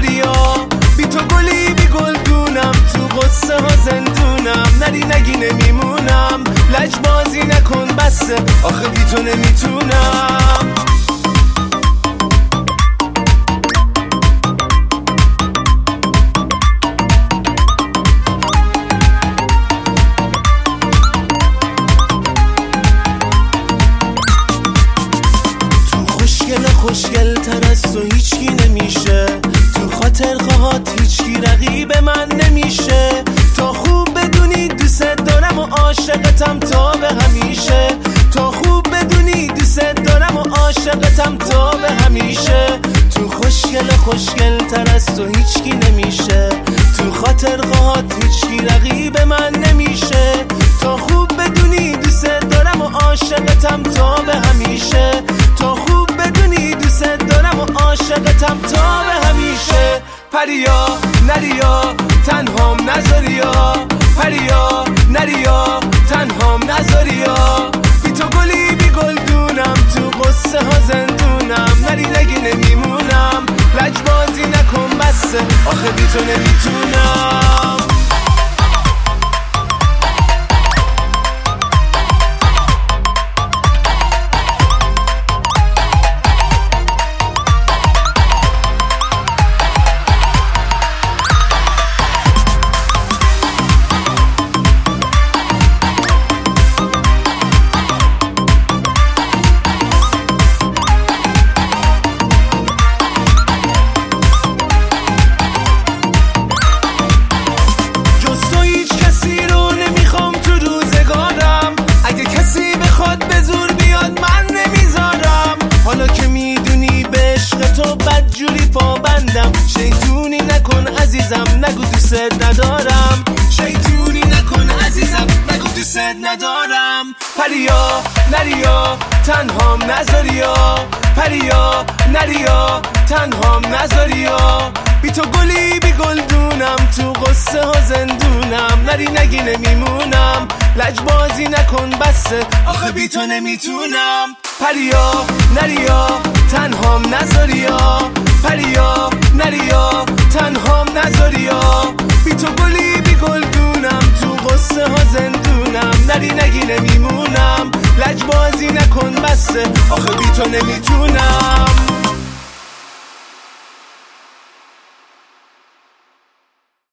نذاریا، بی تو گلی بی گلدونم، تو قصه ها زندونم، نری نگی نمیمونم، لجبازی نکن بسه آخه بی تو نمیتونم. خوشگل تر از تو هیچکی نمیشه، تو خاطر خواهات هیچکی رقیب من نمیشه، تا خوب بدونی دوست دارم و عاشقتم تا به همیشه، تا خوب بدونی دوست دارم و عاشقتم تا به همیشه. تو خوشگل تر از تو هیچکی نمیشه، تو خاطر خواهات هیچکی رقیب من نمیشه، تا خوب بدونی دوست دارم و عاشقتم تا به همیشه، تا خوب بدونی دوست دارم و عاشقتم تا به همیشه. پریا نریا تنهام نذاریا، پریا نریا تنهام نذاریا، بی تو گلی بی گلدونم، تو قصه ها زندونم، نری نگی نمیمونم، لجبازی نکن بسه آخه بی تو نمیتونم. بدجوری پابندم، شیطونی نکن عزیزم نگو دوست ندارم، شیطونی نکن عزیزم نگو دوست ندارم. پریا نریا تنهام نذاریا، پریا نریا تنهام نذاریا، بی تو گلی بی گلدونم، تو قصه ها زندونم، نری نگی نمیمونم، لجبازی نکن بسه آخه بی تو نمیتونم. پریا نریا تنهام نذاریا، پریا نریا